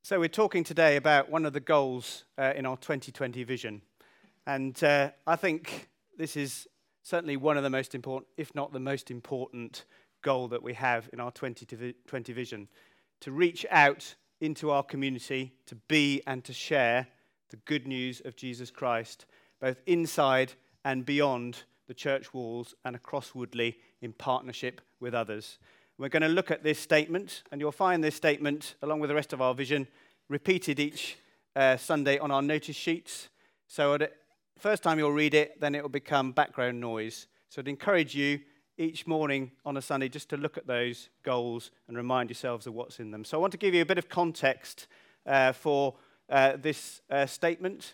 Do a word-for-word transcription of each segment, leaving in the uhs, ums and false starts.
So we're talking today about one of the goals uh, in our twenty twenty vision. And uh, I think this is certainly one of the most important, if not the most important goal that we have in our twenty twenty vision, to reach out into our community, to be and to share the good news of Jesus Christ, both inside and beyond the church walls and across Woodley in partnership with others. We're going to look at this statement, and you'll find this statement, along with the rest of our vision, repeated each uh, Sunday on our notice sheets. So at the first time you'll read it, then it will become background noise. So I'd encourage you each morning on a Sunday just to look at those goals and remind yourselves of what's in them. So I want to give you a bit of context uh, for uh, this uh, statement.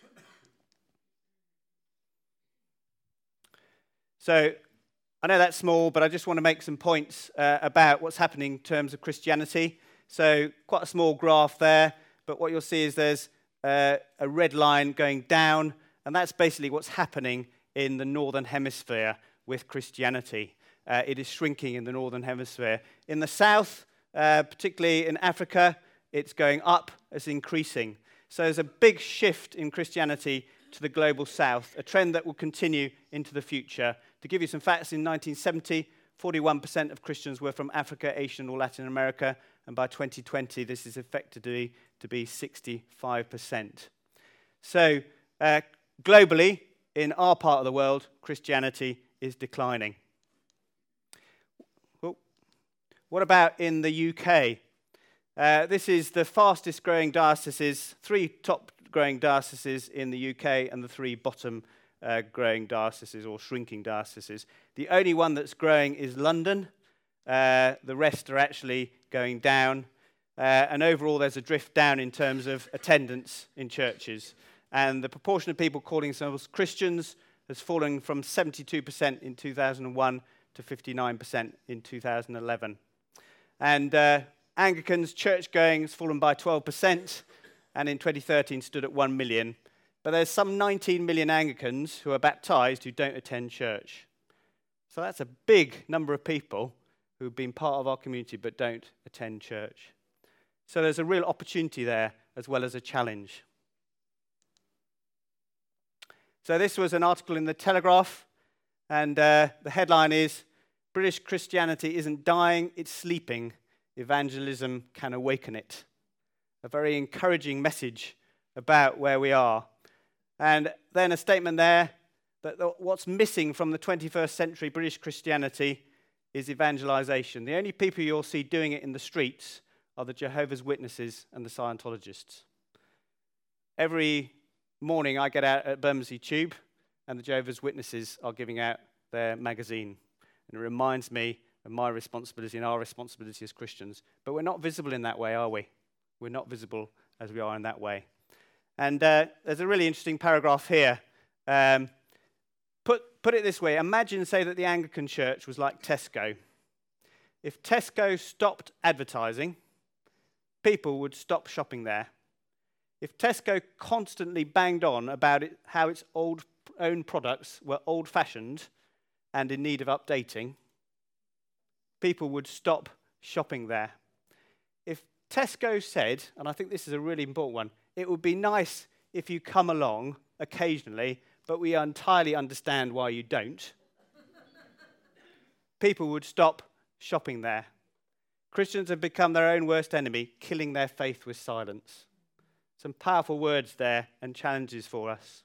So I know that's small, but I just want to make some points uh, about what's happening in terms of Christianity. So quite a small graph there, but what you'll see is there's uh, a red line going down, and that's basically what's happening in the Northern Hemisphere with Christianity. Uh, it is shrinking in the Northern Hemisphere. In the South, uh, particularly in Africa, it's going up, it's increasing. So there's a big shift in Christianity to the global South, a trend that will continue into the future. To give you some facts, in nineteen seventy, forty-one percent of Christians were from Africa, Asia, or Latin America, and by twenty twenty, this is expected to be, to be sixty-five percent. So, uh, globally, in our part of the world, Christianity is declining. Well, what about in the U K? Uh, this is the fastest growing dioceses, three top growing dioceses in the U K and the three bottom uh, growing dioceses or shrinking dioceses. The only one that's growing is London. Uh, the rest are actually going down. Uh, and overall, there's a drift down in terms of attendance in churches. And the proportion of people calling themselves Christians has fallen from seventy-two percent in two thousand one to fifty-nine percent in two thousand eleven. And uh, Anglicans' church-going has fallen by twelve percent, and in twenty thirteen stood at one million. But there's some nineteen million Anglicans who are baptized who don't attend church. So that's a big number of people who've been part of our community but don't attend church. So there's a real opportunity there as well as a challenge. So this was an article in the Telegraph, and uh, the headline is, "British Christianity isn't dying, it's sleeping. Evangelism can awaken it." A very encouraging message about where we are. And then a statement there that what's missing from the twenty-first century British Christianity is evangelization. The only people you'll see doing it in the streets are the Jehovah's Witnesses and the Scientologists. Every morning I get out at Bermondsey Tube, and the Jehovah's Witnesses are giving out their magazine. And it reminds me of my responsibility and our responsibility as Christians. But we're not visible in that way, are we? We're not visible as we are in that way. And uh, there's a really interesting paragraph here. Um, put, put it this way. Imagine, say, that the Anglican Church was like Tesco. If Tesco stopped advertising, people would stop shopping there. If Tesco constantly banged on about it, how its old, own products were old-fashioned and in need of updating, people would stop shopping there. If Tesco said, and I think this is a really important one, it would be nice if you come along occasionally, but we entirely understand why you don't, people would stop shopping there. Christians have become their own worst enemy, killing their faith with silence. Some powerful words there and challenges for us.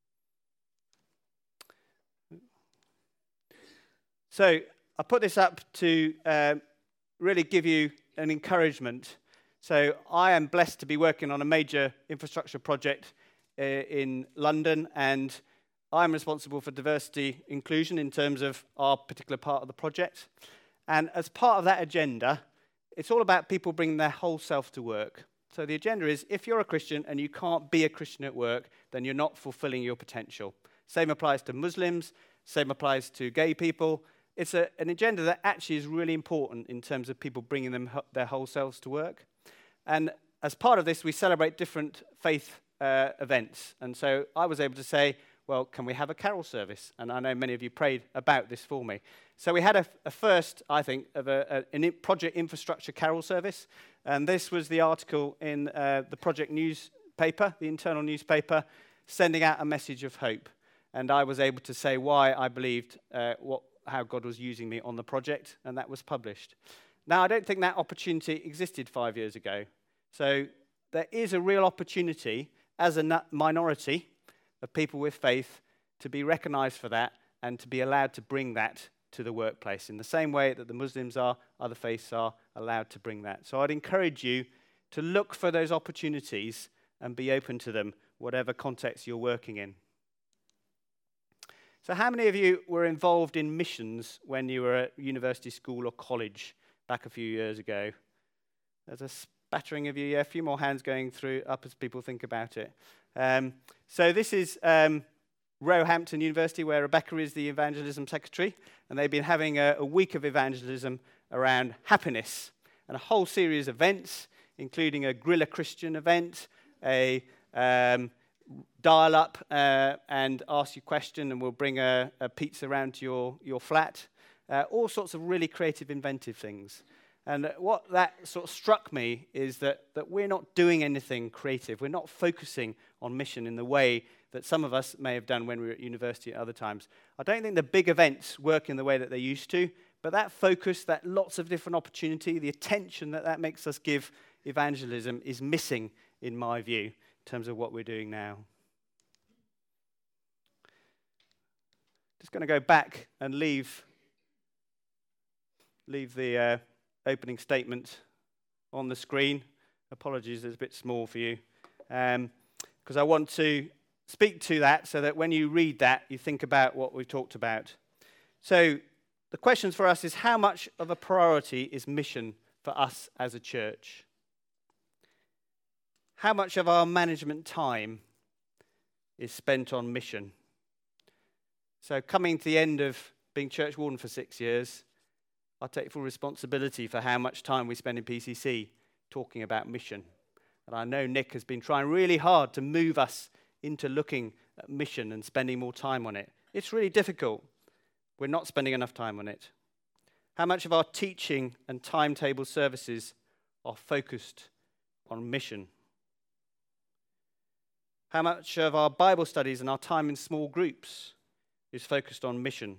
So I put this up to uh, really give you an encouragement. So I am blessed to be working on a major infrastructure project uh, in London, and I'm responsible for diversity inclusion in terms of our particular part of the project. And as part of that agenda, it's all about people bringing their whole self to work. So the agenda is, if you're a Christian and you can't be a Christian at work, then you're not fulfilling your potential. Same applies to Muslims, same applies to gay people. It's a, an agenda that actually is really important in terms of people bringing them their whole selves to work. And as part of this, we celebrate different faith uh, events. And so I was able to say, well, can we have a carol service? And I know many of you prayed about this for me. So we had a, a first, I think, of a, a, an Project Infrastructure Carol service. And this was the article in uh, the Project newspaper, the internal newspaper, sending out a message of hope. And I was able to say why I believed uh, what, how God was using me on the project, and that was published. Now, I don't think that opportunity existed five years ago. So there is a real opportunity as a minority of people with faith to be recognized for that and to be allowed to bring that to the workplace in the same way that the Muslims are, other faiths are allowed to bring that. So I'd encourage you to look for those opportunities and be open to them, whatever context you're working in. So how many of you were involved in missions when you were at university, school, or college back a few years ago? There's a spattering of you, yeah, a few more hands going through up as people think about it. Um, so this is um, Roehampton University, where Rebecca is the evangelism secretary, and they've been having a, a week of evangelism around happiness, and a whole series of events, including a Grilla Christian event, a um, dial up uh, and ask you a question, and we'll bring a, a pizza around to your, your flat, uh, all sorts of really creative, inventive things. And what that sort of struck me is that, that we're not doing anything creative. We're not focusing on mission in the way that some of us may have done when we were at university at other times. I don't think the big events work in the way that they used to, but that focus, that lots of different opportunity, the attention that that makes us give evangelism is missing, in my view, in terms of what we're doing now. Just going to go back and leave, leave the uh, opening statement on the screen. Apologies, it's a bit small for you. Um, because I want to speak to that so that when you read that, you think about what we've talked about. So the questions for us is, how much of a priority is mission for us as a church? How much of our management time is spent on mission? So coming to the end of being church warden for six years, I take full responsibility for how much time we spend in P C C talking about mission. And I know Nick has been trying really hard to move us into looking at mission and spending more time on it. It's really difficult. We're not spending enough time on it. How much of our teaching and timetable services are focused on mission? How much of our Bible studies and our time in small groups is focused on mission?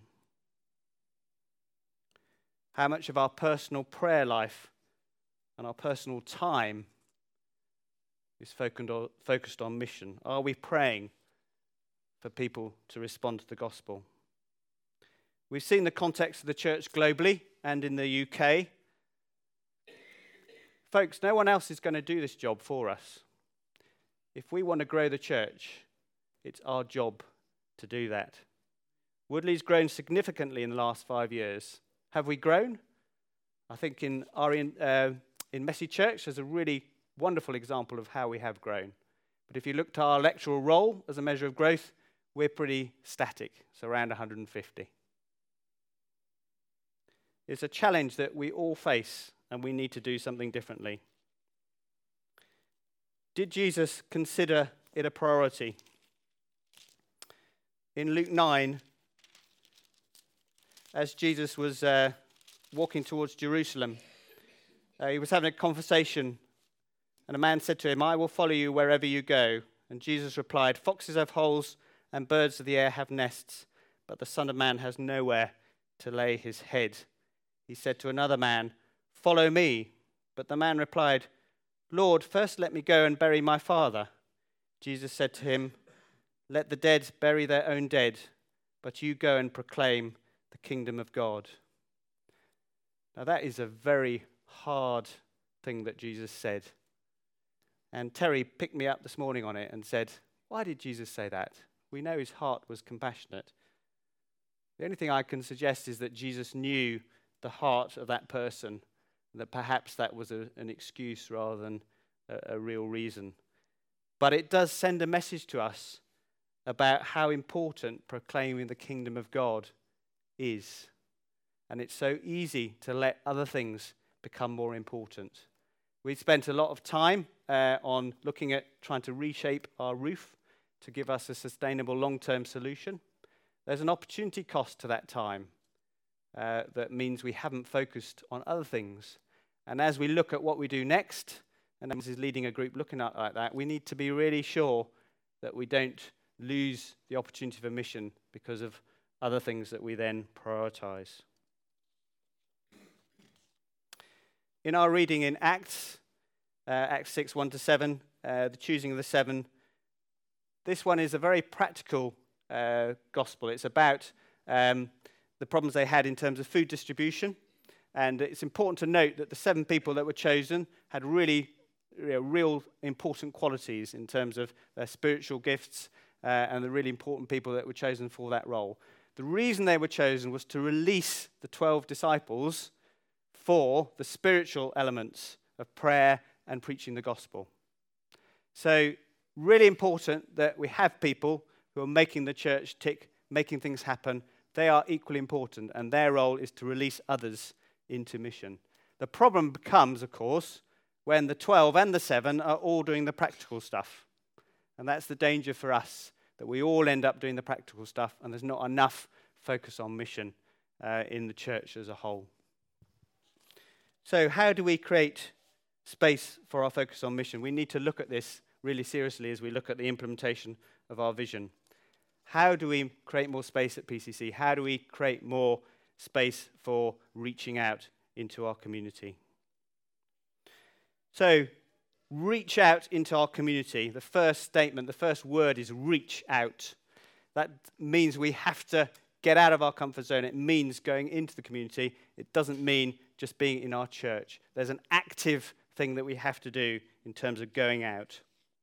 How much of our personal prayer life and our personal time is focused on mission? Are we praying for people to respond to the gospel? We've seen the context of the church globally and in the U K. Folks, no one else is going to do this job for us. If we want to grow the church, it's our job to do that. Woodley's grown significantly in the last five years. Have we grown? I think in our in, uh, in Messy Church, there's a really wonderful example of how we have grown. But if you looked at our electoral roll as a measure of growth, we're pretty static, so around one hundred fifty. It's a challenge that we all face, and we need to do something differently. Did Jesus consider it a priority? In Luke nine, as Jesus was uh, walking towards Jerusalem, uh, he was having a conversation, and a man said to him, "I will follow you wherever you go." And Jesus replied, "Foxes have holes, and birds of the air have nests, but the Son of Man has nowhere to lay his head." He said to another man, "Follow me." But the man replied, "Lord, first let me go and bury my father." Jesus said to him, "Let the dead bury their own dead, but you go and proclaim the kingdom of God." Now that is a very hard thing that Jesus said. And Terry picked me up this morning on it and said, "Why did Jesus say that? We know his heart was compassionate." The only thing I can suggest is that Jesus knew the heart of that person, that perhaps that was a, an excuse rather than a, a real reason. But it does send a message to us about how important proclaiming the kingdom of God is. And it's so easy to let other things become more important. We spent a lot of time uh, on looking at trying to reshape our roof to give us a sustainable long-term solution. There's an opportunity cost to that time. uh, that means we haven't focused on other things. And as we look at what we do next, and this is leading a group looking at like that, we need to be really sure that we don't lose the opportunity for mission because of other things that we then prioritize. In our reading in Acts, uh, Acts six, one to seven, uh, the choosing of the seven, this one is a very practical uh, gospel. It's about um, the problems they had in terms of food distribution. And it's important to note that the seven people that were chosen had really, you know, real important qualities in terms of their spiritual gifts uh, and the really important people that were chosen for that role. The reason they were chosen was to release the twelve disciples for the spiritual elements of prayer and preaching the gospel. So, really important that we have people who are making the church tick, making things happen. They are equally important, and their role is to release others into mission. The problem becomes, of course, when the twelve and the seven are all doing the practical stuff. And that's the danger for us, that we all end up doing the practical stuff and there's not enough focus on mission uh, in the church as a whole. So how do we create space for our focus on mission? We need to look at this really seriously as we look at the implementation of our vision. How do we create more space at P C C? How do we create more space for reaching out into our community? So, reach out into our community. The first statement, the first word is reach out. That means we have to get out of our comfort zone. It means going into the community. It doesn't mean just being in our church. There's an active thing that we have to do in terms of going out.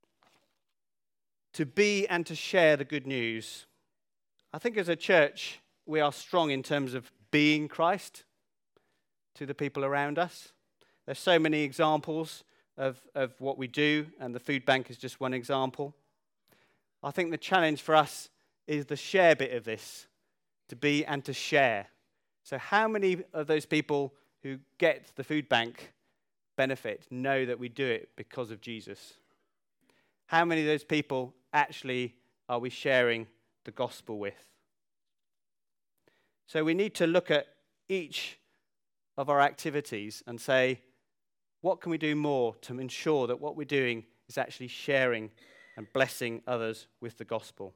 To be and to share the good news. I think as a church, we are strong in terms of being Christ to the people around us. There's so many examples of, of what we do, and the food bank is just one example. I think the challenge for us is the share bit of this, to be and to share. So how many of those people who get the food bank benefit know that we do it because of Jesus? How many of those people actually are we sharing the gospel with? So we need to look at each of our activities and say, what can we do more to ensure that what we're doing is actually sharing and blessing others with the gospel?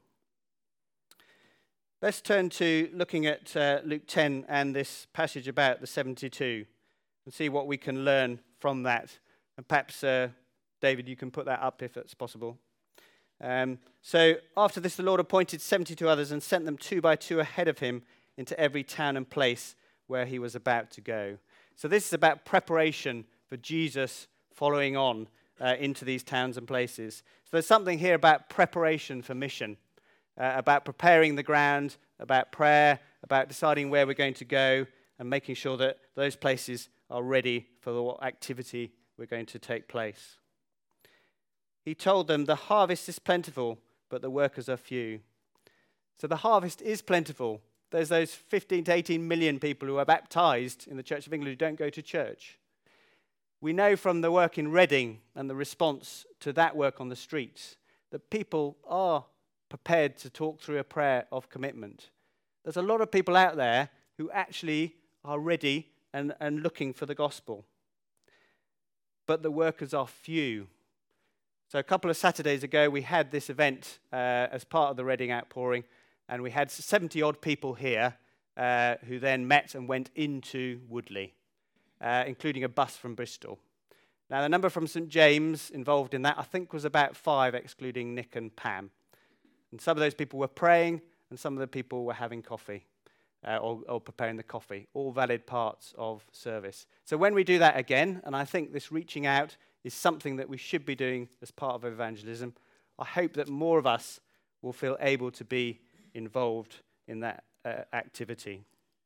Let's turn to looking at uh, Luke ten and this passage about the seventy-two and see what we can learn from that. And perhaps, uh, David, you can put that up if it's possible. Um, so after this, the Lord appointed seventy-two others and sent them two by two ahead of him into every town and place where he was about to go. So this is about preparation for Jesus following on uh, into these towns and places. So there's something here about preparation for mission, uh, about preparing the ground, about prayer, about deciding where we're going to go and making sure that those places are ready for the activity we're going to take place. He told them, the harvest is plentiful, but the workers are few. So the harvest is plentiful. There's those fifteen to eighteen million people who are baptized in the Church of England who don't go to church. We know from the work in Reading and the response to that work on the streets that people are prepared to talk through a prayer of commitment. There's a lot of people out there who actually are ready and, and looking for the gospel. But the workers are few. So a couple of Saturdays ago, we had this event uh, as part of the Reading Outpouring, and we had seventy-odd people here uh, who then met and went into Woodley, uh, including a bus from Bristol. Now, the number from St James involved in that, I think, was about five, excluding Nick and Pam. And some of those people were praying, and some of the people were having coffee uh, or, or preparing the coffee, all valid parts of service. So when we do that again, and I think this reaching out is something that we should be doing as part of evangelism, I hope that more of us will feel able to be involved in that uh, activity.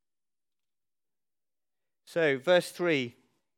So, verse three.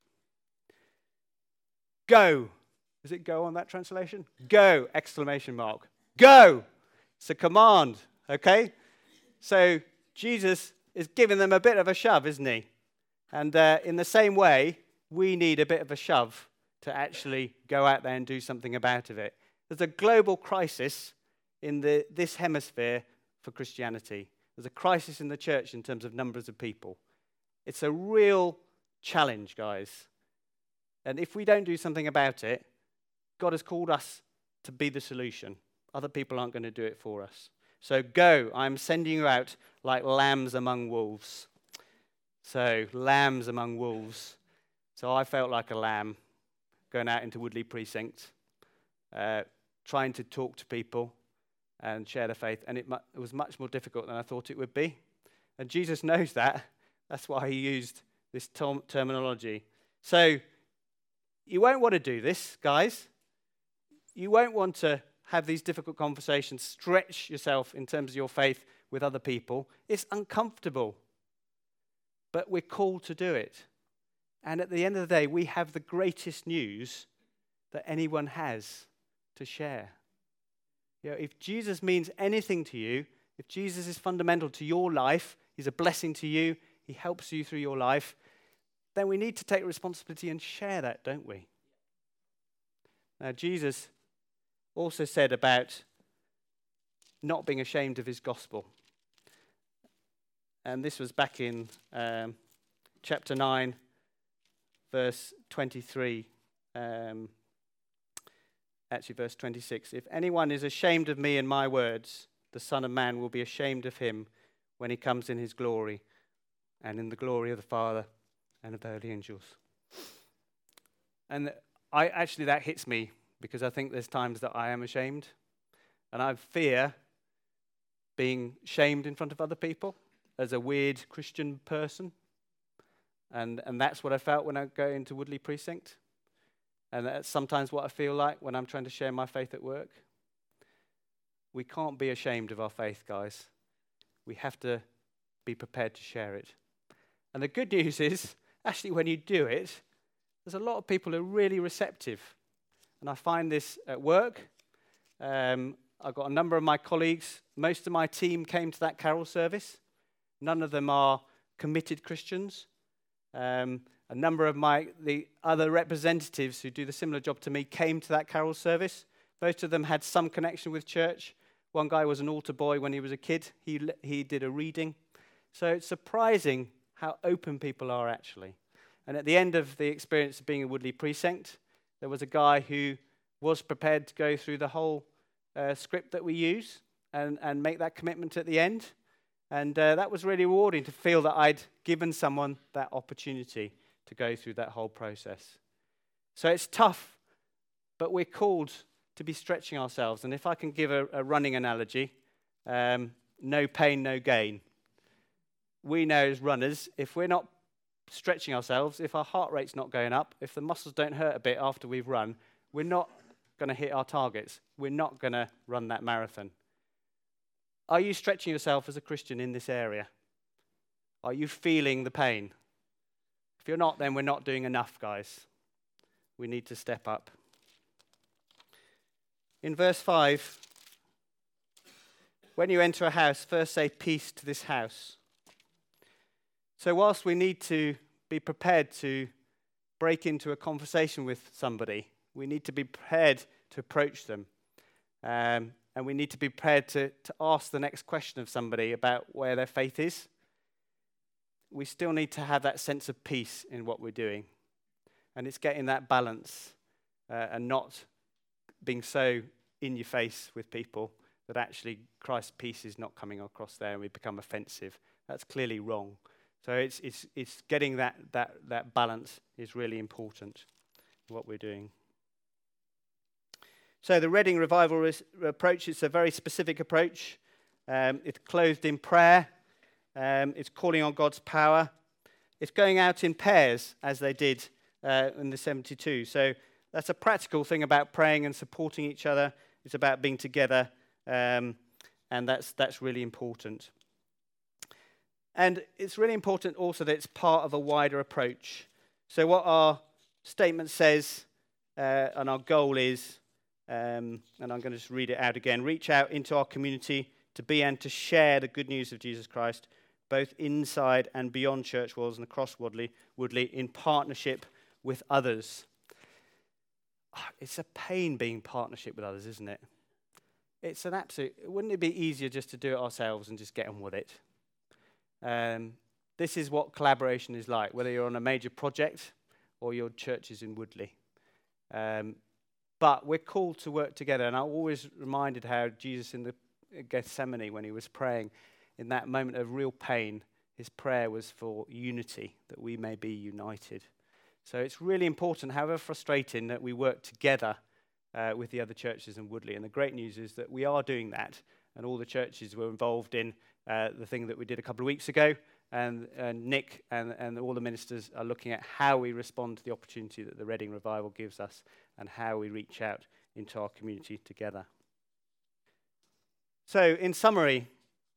Go. Does it go on that translation? Go! Exclamation mark. Go! It's a command, okay? So, Jesus is giving them a bit of a shove, isn't he? And uh, in the same way, we need a bit of a shove to actually go out there and do something about it. There's a global crisis in the, this hemisphere for Christianity. There's a crisis in the church in terms of numbers of people. It's a real challenge, guys. And if we don't do something about it, God has called us to be the solution. Other people aren't going to do it for us. So go, I'm sending you out like lambs among wolves. So, lambs among wolves. So I felt like a lamb going out into Woodley Precinct, uh, trying to talk to people and share the faith. And it, mu- it was much more difficult than I thought it would be. And Jesus knows that. That's why he used this term- terminology. So, you won't want to do this, guys. You won't want to have these difficult conversations, stretch yourself in terms of your faith with other people. It's uncomfortable, but we're called to do it. And at the end of the day, we have the greatest news that anyone has to share. You know, if Jesus means anything to you, if Jesus is fundamental to your life, he's a blessing to you, he helps you through your life, then we need to take responsibility and share that, don't we? Now, Jesus also said about not being ashamed of his gospel. And this was back in um, chapter nine, verse twenty-three. Um, actually, verse twenty-six. If anyone is ashamed of me and my words, the Son of Man will be ashamed of him when he comes in his glory and in the glory of the Father and of the holy angels. And I actually, that hits me because I think there's times that I am ashamed. And I fear being shamed in front of other people as a weird Christian person. And and that's what I felt when I go into Woodley Precinct. And that's sometimes what I feel like when I'm trying to share my faith at work. We can't be ashamed of our faith, guys. We have to be prepared to share it. And the good news is, actually, when you do it, there's a lot of people who are really receptive. And I find this at work. Um, I've got a number of my colleagues. Most of my team came to that carol service. None of them are committed Christians. Um, a number of my the other representatives who do the similar job to me came to that carol service. Most of them had some connection with church. One guy was an altar boy when he was a kid. He he did a reading. So it's surprising how open people are actually. And at the end of the experience of being in Woodley Precinct, there was a guy who was prepared to go through the whole uh, script that we use and, and make that commitment at the end. And uh, that was really rewarding to feel that I'd given someone that opportunity to go through that whole process. So it's tough, but we're called to be stretching ourselves. And if I can give a, a running analogy, um, no pain, no gain. We know as runners, if we're not stretching ourselves, if our heart rate's not going up, if the muscles don't hurt a bit after we've run, we're not going to hit our targets. We're not going to run that marathon. Are you stretching yourself as a Christian in this area? Are you feeling the pain? If you're not, then we're not doing enough, guys. We need to step up. In verse five, when you enter a house, first say peace to this house. So whilst we need to be prepared to break into a conversation with somebody, we need to be prepared to approach them. Um, and we need to be prepared to, to ask the next question of somebody about where their faith is. We still need to have that sense of peace in what we're doing. And it's getting that balance uh, and not being so in your face with people that actually Christ's peace is not coming across there and we become offensive. That's clearly wrong. So it's it's it's getting that that that balance is really important in what we're doing. So the Reading Revival res- approach, it's a very specific approach. Um, it's clothed in prayer. Um, it's calling on God's power. It's going out in pairs, as they did uh, in the seventy-two. So that's a practical thing about praying and supporting each other. It's about being together, um, and that's that's really important. And it's really important also that it's part of a wider approach. So what our statement says uh, and our goal is, um, and I'm going to just read it out again, reach out into our community to be and to share the good news of Jesus Christ, both inside and beyond church walls and across Woodley, Woodley in partnership with others. Oh, it's a pain being partnership with others, isn't it? It's an absolute, wouldn't it be easier just to do it ourselves and just get on with it? Um, This is what collaboration is like, whether you're on a major project or your church is in Woodley. Um, but we're called to work together. And I'm always reminded how Jesus in the Gethsemane, when he was praying, in that moment of real pain, his prayer was for unity, that we may be united. So it's really important, however frustrating, that we work together uh, with the other churches in Woodley. And the great news is that we are doing that. And all the churches were involved in uh, the thing that we did a couple of weeks ago. And, and Nick and, and all the ministers are looking at how we respond to the opportunity that the Reading Revival gives us and how we reach out into our community together. So, in summary,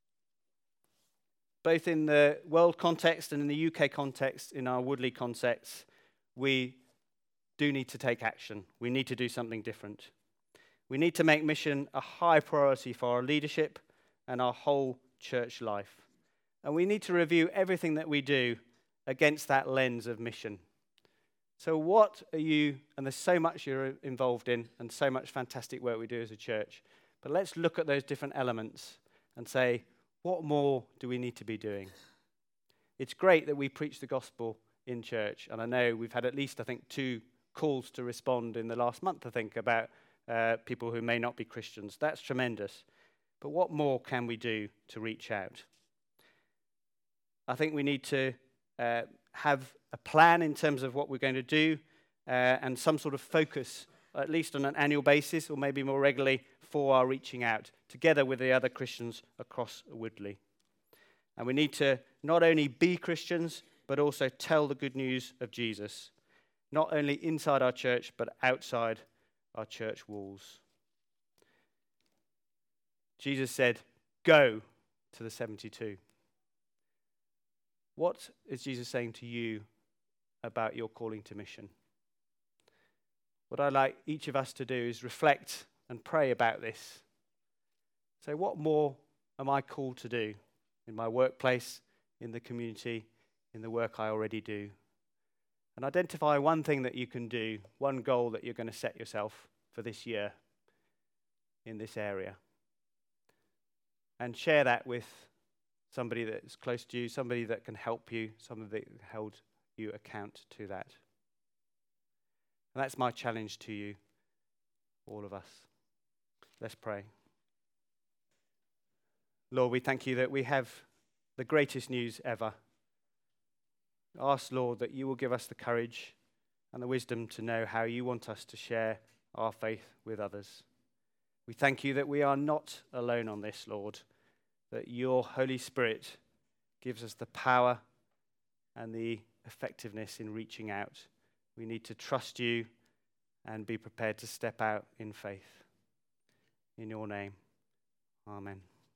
both in the world context and in the U K context, in our Woodley context, we do need to take action. We need to do something different. We need to make mission a high priority for our leadership and our whole church life. And we need to review everything that we do against that lens of mission. So what are you, and there's so much you're involved in and so much fantastic work we do as a church, but let's look at those different elements and say, what more do we need to be doing? It's great that we preach the gospel in church, and I know we've had at least, I think, two calls to respond in the last month, I think, about uh, people who may not be Christians. That's tremendous. But what more can we do to reach out? I think we need to uh, have a plan in terms of what we're going to do uh, and some sort of focus, at least on an annual basis or maybe more regularly, for our reaching out, together with the other Christians across Woodley. And we need to not only be Christians, but also tell the good news of Jesus, not only inside our church, but outside our church walls. Jesus said, go to the seventy-two. What is Jesus saying to you about your calling to mission? What I'd like each of us to do is reflect and pray about this. So what more am I called to do in my workplace, in the community, in the work I already do? And identify one thing that you can do, one goal that you're going to set yourself for this year in this area. And share that with somebody that's close to you, somebody that can help you, somebody that can hold you account to that. And that's my challenge to you, all of us. Let's pray. Lord, we thank you that we have the greatest news ever. Ask, Lord, that you will give us the courage and the wisdom to know how you want us to share our faith with others. We thank you that we are not alone on this, Lord, that your Holy Spirit gives us the power and the effectiveness in reaching out. We need to trust you and be prepared to step out in faith. In your name, amen.